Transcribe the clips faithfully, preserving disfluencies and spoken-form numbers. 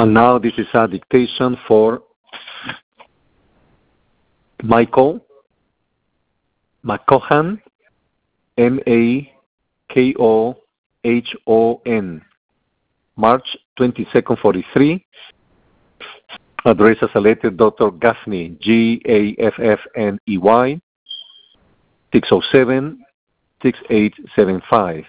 And now this is a dictation for Michael McCohon, M A K O H O N, March twenty-second, forty-three. Address as a letter, Doctor Gaffney, G A F F N E Y, six oh seven, six eight seven five.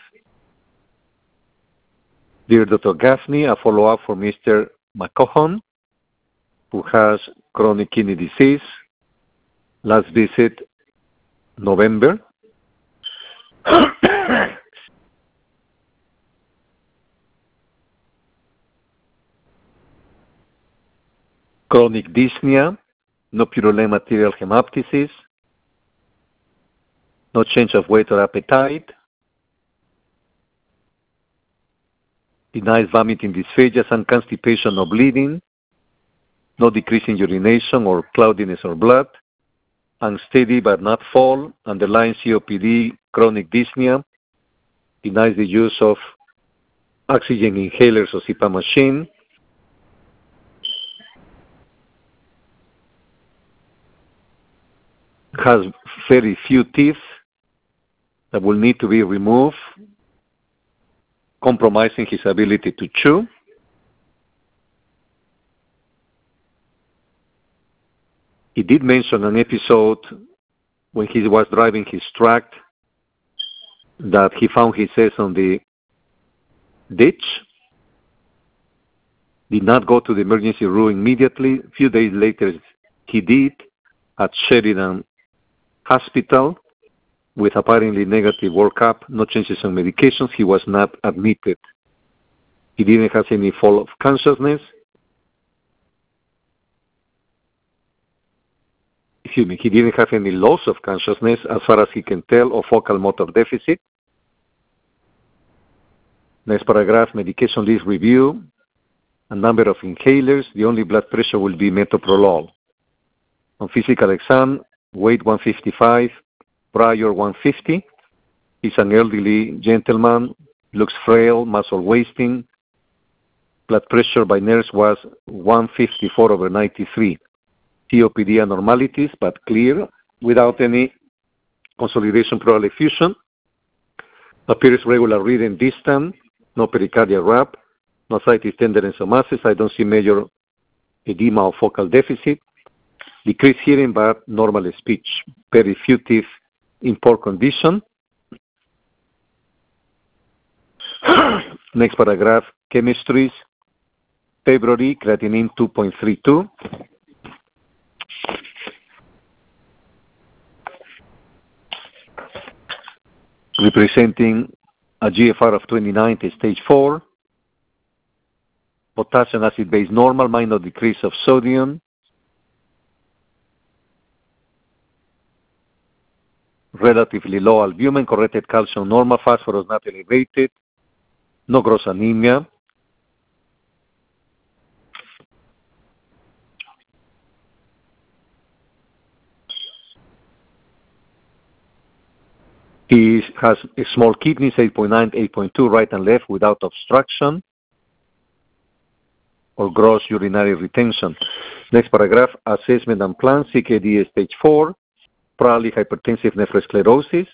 Dear Doctor Gaffney, a follow-up for Mister McCohon, who has chronic kidney disease. Last visit, November. Chronic dyspnea, no purulent material hemoptysis, no change of weight or appetite, denies vomiting, dysphagia, and constipation or bleeding, no decrease in urination or cloudiness or blood, unsteady but not fall, underlying C O P D, chronic dyspnea, denies the use of oxygen inhalers or C PAP machine, has very few teeth that will need to be removed, compromising his ability to chew. He did mention an episode when he was driving his truck that he found his ass on the ditch, did not go to the emergency room immediately. A few days later, he did at Sheridan Hospital with apparently negative workup, no changes in medications. He was not admitted. He didn't have any fall of consciousness. Excuse me, he didn't have any loss of consciousness as far as he can tell, or focal motor deficit. Next paragraph, medication list review, a number of inhalers. The only blood pressure will be metoprolol. On physical exam, weight one fifty-five, prior one fifty. He's an elderly gentleman, looks frail, muscle wasting. Blood pressure by nurse was one fifty-four over ninety-three. C O P D abnormalities, but clear, without any consolidation pleural effusion. Appears regular reading distant, no pericardial rap, no ascites, tenderness, or masses. I don't see major edema or focal deficit. Decreased hearing, but normal speech. Very few teeth in poor condition. Next paragraph, chemistries. February, creatinine two point three two. Representing a G F R of twenty-nine to stage four. Potassium acid base normal, minor decrease of sodium. Relatively low albumin, corrected calcium normal, phosphorus not elevated, no gross anemia. He has a small kidneys, eight point nine, eight point two, right and left without obstruction or gross urinary retention. Next paragraph, assessment and plan, C K D stage four. Probably hypertensive nephrosclerosis.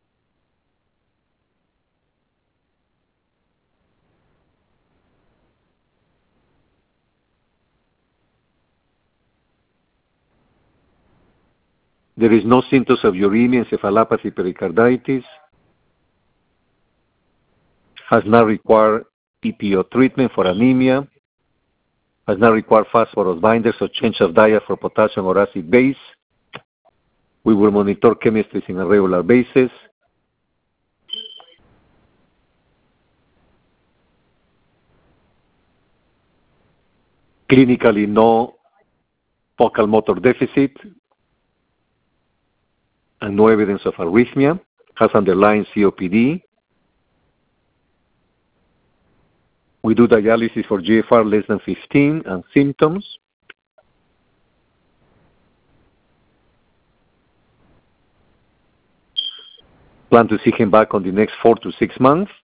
There is no symptoms of uremia, encephalopathy, pericarditis. Has not required P P O treatment for anemia. Has not required phosphorus binders or change of diet for potassium or acid base. We will monitor chemistries on a regular basis. Clinically, no focal motor deficit and no evidence of arrhythmia. Has underlying C O P D. We do dialysis for G F R less than fifteen and symptoms. Plan to see him back on the next four to six months.